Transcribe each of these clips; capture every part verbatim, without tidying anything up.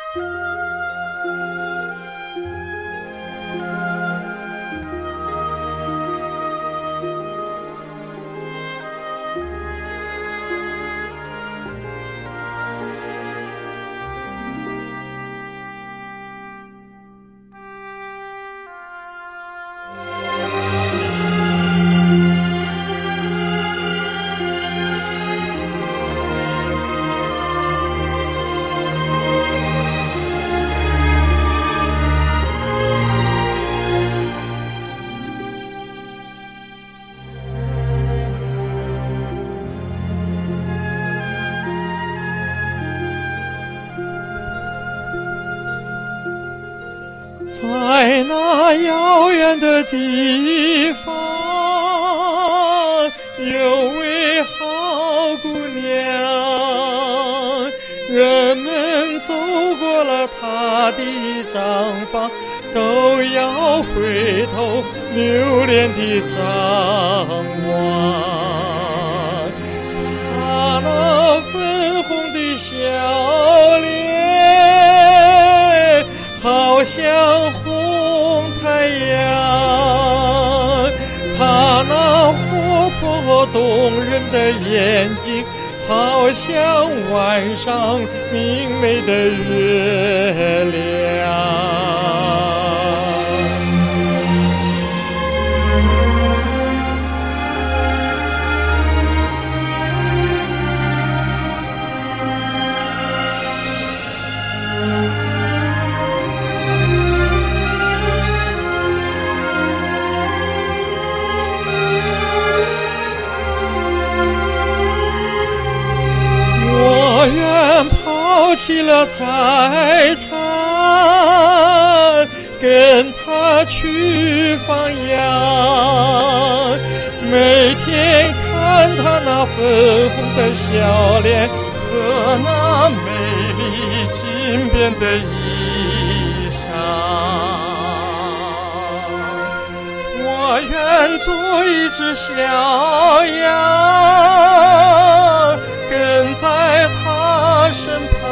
在那遥远的地方，有位好姑娘，人们走过了她的帐房，都要回头留恋地张望。她那粉红的笑脸，好像红太阳，她那活泼动人的眼睛，好像晚上明媚的月亮。我愿抛弃了财产，跟他去放羊，每天看他那粉红的笑脸和那美丽金边的衣裳。我愿做一只小羊，跟在他身旁，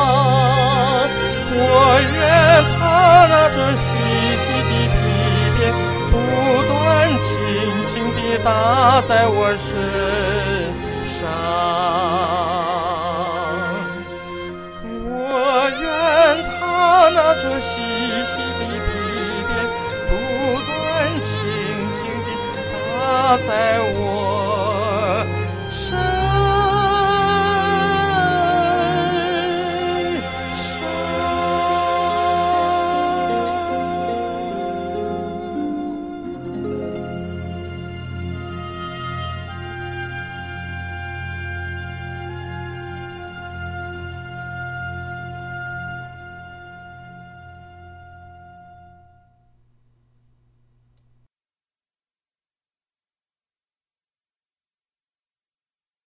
我愿他拿着细细的皮鞭，不断轻轻地打在我身上。